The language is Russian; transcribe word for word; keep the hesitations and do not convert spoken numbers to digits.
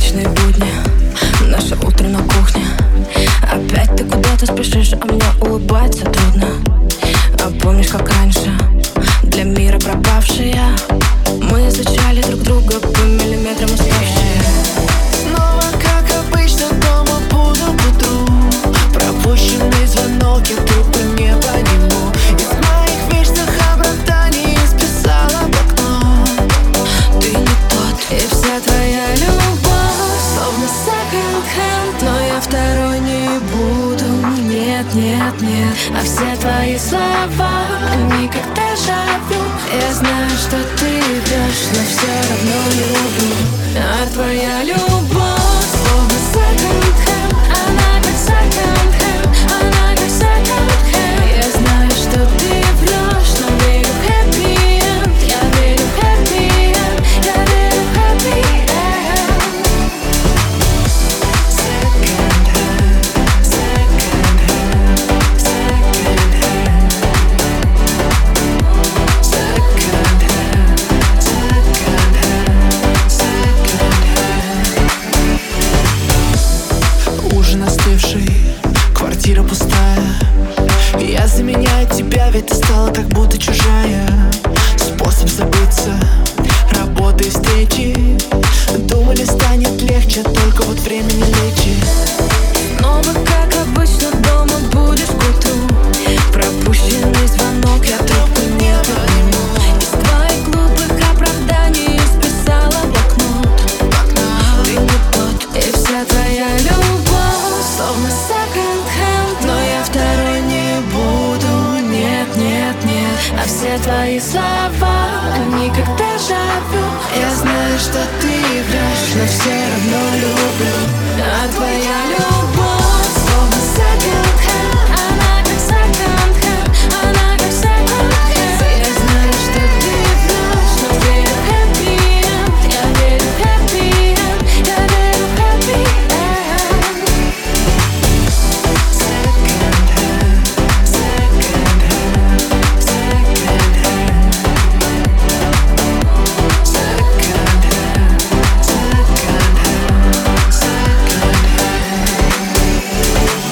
Обычные будни, наше утро на кухне. Опять ты куда-то спешишь, а мне улыбаться трудно. А помнишь, как раньше, для мира пропавшие, мы изучали друг друга по миллиметрам уставшие. Снова, как обычно, дома буду к утру. Пропущенный звонок, я трубку не подниму. Из моих вечных оправданий списала в окно. Ты не тот, и вся твоя любовь словно секонд-хенд, но я второй не буду. Нет, нет, нет. А все твои слова, они как дежавю. Я знаю, что ты врешь, но все равно люблю. А твоя любовь словно секонд-хенд, она как секонд-хенд, она как секонд-хенд. Я знаю, что ты врешь, но верю в happy end. Я верю в happy end, я верю в happy end. Second-hand, second-hand, second-hand, second-hand, second-hand, second-hand. Ужин остывший, квартира пустая. Я заменяю тебя, ведь ты стала как будто чужая. Способ забыться, работа и встречи. Думали, станет легче, только вот времени лечит. снова, как обычно, дома будешь к утру. Пропущенный звонок, я трубку не подниму. Из твоих глупых оправданий списала блокнот. Ты не тот, И вся твоя любовь словно секонд-хенд, но я второй не буду. Нет, нет, нет. А все твои слова, они как дежавю. Я знаю, что ты врешь, но все равно люблю.